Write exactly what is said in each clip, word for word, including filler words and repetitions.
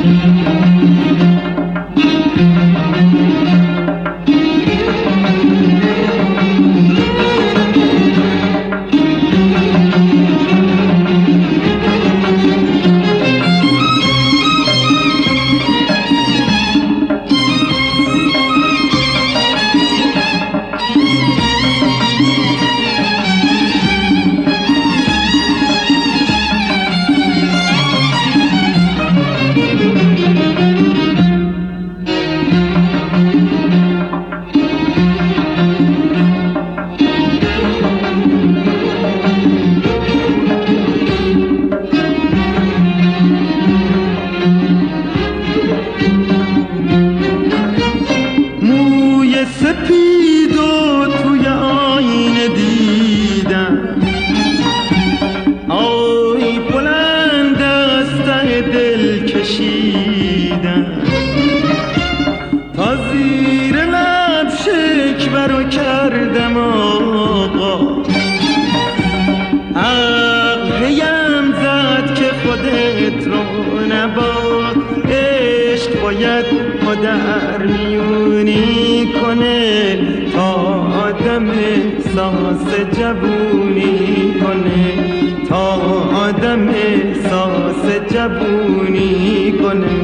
در میونی کنه تا آدم احساس جوونی کنه تا آدم احساس جوونی کنه.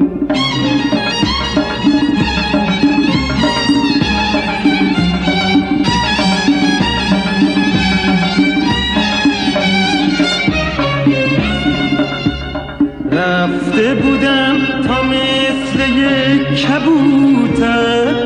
رفته بودم تا مثل یک کبوتر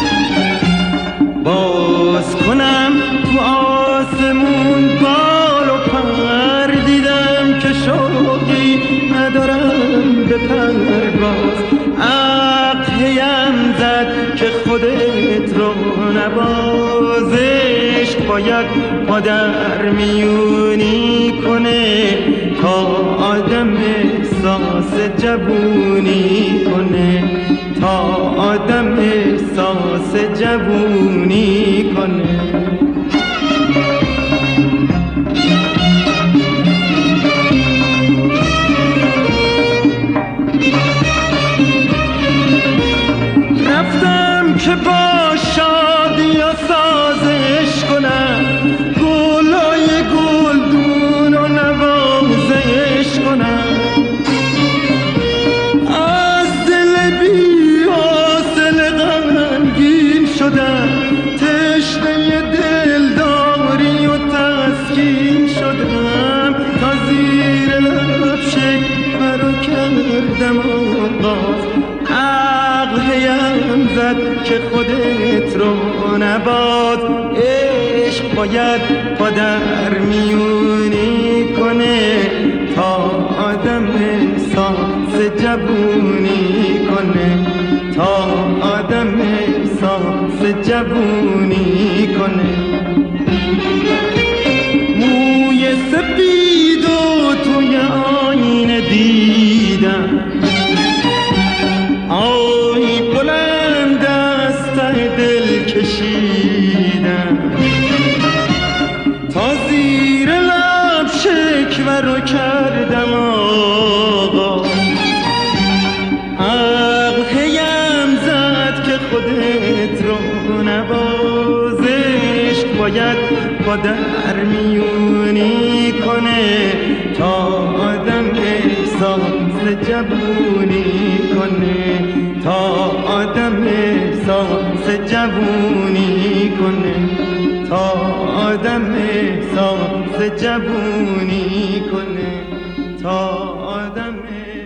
باز کنم تو آسمون بال و پر، دیدم که شوقی ندارم به پرواز. عقل هیم زد که خودت رو نباز، عشق باید پا در میونی کنه تا آدم احساس جوونی کنه تا آدم احساس جوونی کنه. رفتم که با شادی و سازش کنم، گلای گلدون و نوازش کنم. از دل بی حاصل غمگین شدم، تشنه دلداری و تسکین شدم. تا زیر لب شکوه رو کردم آغاز، عقل هیم زد که خودت رو نباز. عشق باید پا در میونی کنه تا آدم احساس جوونی کنه تا آدم احساس جوونی کنه. موی سپید و توی آینه دیدم، آی بلند از ته دل کشیدم. تا زیر لب شکوه رو کردم آقا، عقل هیم زد که خودت رو نباز. عشق باید پا در میونی کنه تا آدم احساس جوونی کنه تا آدم احساس جوونی کنه تا آدم احساس جوونی کنه تا آدم